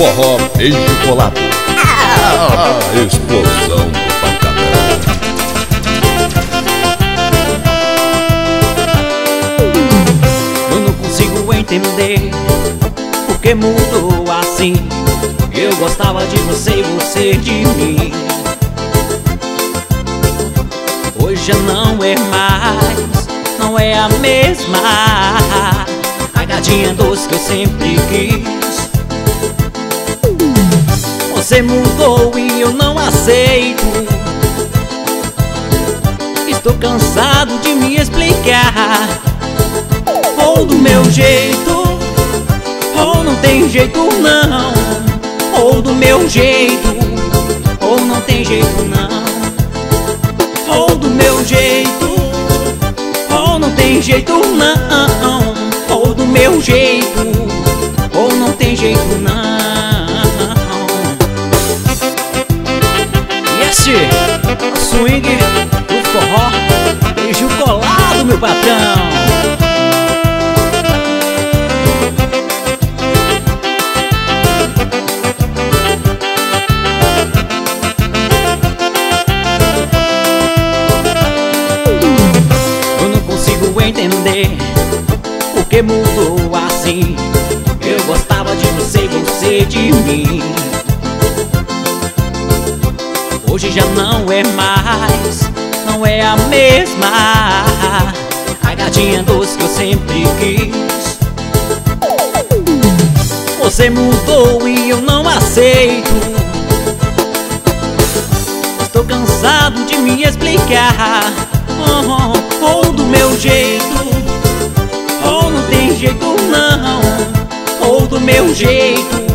forró beijo colado. A explosão do pancadão. Eu não consigo entender por que mudou assim. Eu gostava de você e você de mim. Hoje já não é mais, não é a mesma a gatinha doce que eu sempre quis. Você mudou e eu não aceito. Estou cansado de me explicar. Ou do meu jeito, ou não tem jeito não. Ou do meu jeito, ou não tem jeito não. Ou do meu jeito, ou não tem jeito não. Ou do meu jeito, ou não tem jeito não. E esse é o swing do forró beijo colado, meu patrão. Entender por que mudou assim. Eu gostava de você e você de mim. Hoje já não é mais, não é a mesma a gatinha doce que eu sempre quis. Você mudou e eu não aceito. Estou cansado de me explicar. Ou do meu jeito, ou não tem jeito não. Ou do meu jeito,